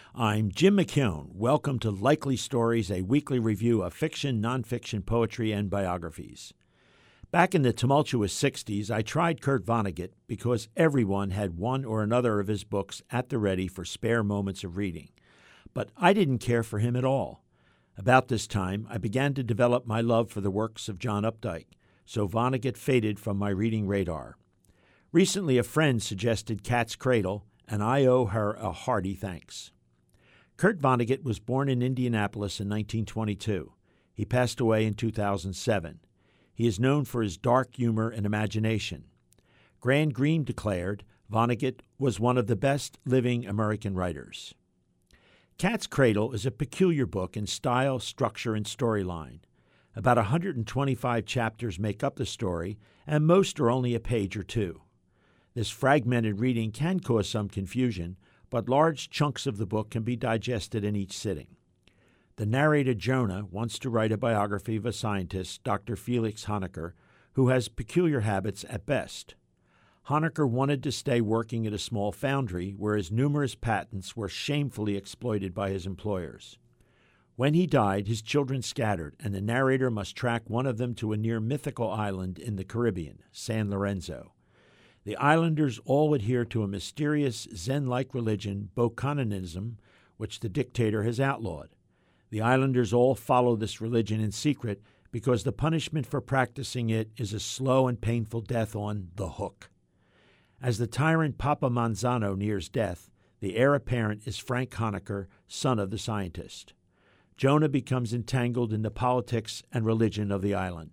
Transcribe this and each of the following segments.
I'm Jim McKeown. Welcome to Likely Stories, a weekly review of fiction, nonfiction, poetry, and biographies. Back in the tumultuous 60s, I tried Kurt Vonnegut because everyone had one or another of his books at the ready for spare moments of reading. But I didn't care for him at all. About this time, I began to develop my love for the works of John Updike, so Vonnegut faded from my reading radar. Recently, a friend suggested Cat's Cradle, and I owe her a hearty thanks. Kurt Vonnegut was born in Indianapolis in 1922. He passed away in 2007. He is known for his dark humor and imagination. Grant Green declared Vonnegut was one of the best living American writers. Cat's Cradle is a peculiar book in style, structure, and storyline. About 125 chapters make up the story, and most are only a page or two. This fragmented reading can cause some confusion, but large chunks of the book can be digested in each sitting. The narrator Jonah wants to write a biography of a scientist, Dr. Felix Honecker, who has peculiar habits at best. Honecker wanted to stay working at a small foundry where his numerous patents were shamefully exploited by his employers. When he died, his children scattered, and the narrator must track one of them to a near mythical island in the Caribbean, San Lorenzo. The islanders all adhere to a mysterious Zen-like religion, Bokononism, which the dictator has outlawed. The islanders all follow this religion in secret because the punishment for practicing it is a slow and painful death on the hook. As the tyrant Papa Manzano nears death, the heir apparent is Frank Honecker, son of the scientist. Jonah becomes entangled in the politics and religion of the island.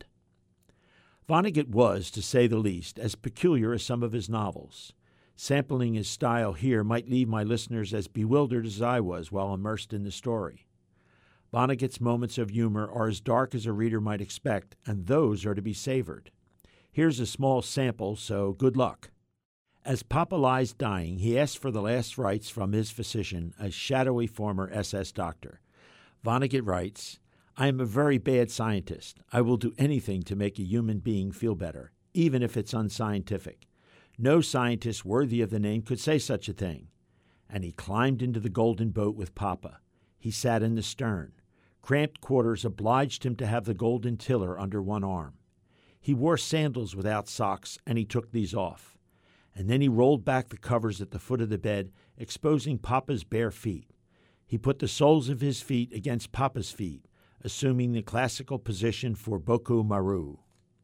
Vonnegut was, to say the least, as peculiar as some of his novels. Sampling his style here might leave my listeners as bewildered as I was while immersed in the story. Vonnegut's moments of humor are as dark as a reader might expect, and those are to be savored. Here's a small sample, so good luck. As Papa lies dying, he asks for the last rites from his physician, a shadowy former SS doctor. Vonnegut writes, "I am a very bad scientist. I will do anything to make a human being feel better, even if it's unscientific. No scientist worthy of the name could say such a thing." And he climbed into the golden boat with Papa. He sat in the stern. Cramped quarters obliged him to have the golden tiller under one arm. He wore sandals without socks, and he took these off. And then he rolled back the covers at the foot of the bed, exposing Papa's bare feet. He put the soles of his feet against Papa's feet, assuming the classical position for Boku Maru.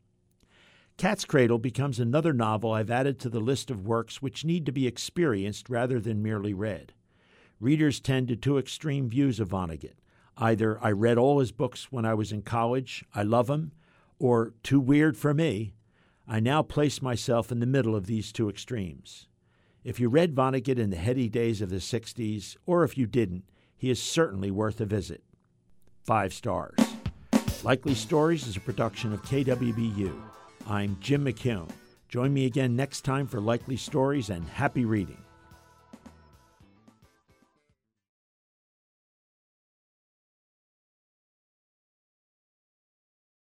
Cat's Cradle becomes another novel I've added to the list of works which need to be experienced rather than merely read. Readers tend to two extreme views of Vonnegut. Either I read all his books when I was in college, I love him, or too weird for me. I now place myself in the middle of these two extremes. If you read Vonnegut in the heady days of the 60s, or if you didn't, he is certainly worth a visit. 5 stars. Likely Stories is a production of KWBU. I'm Jim McKeown. Join me again next time for Likely Stories, and happy reading.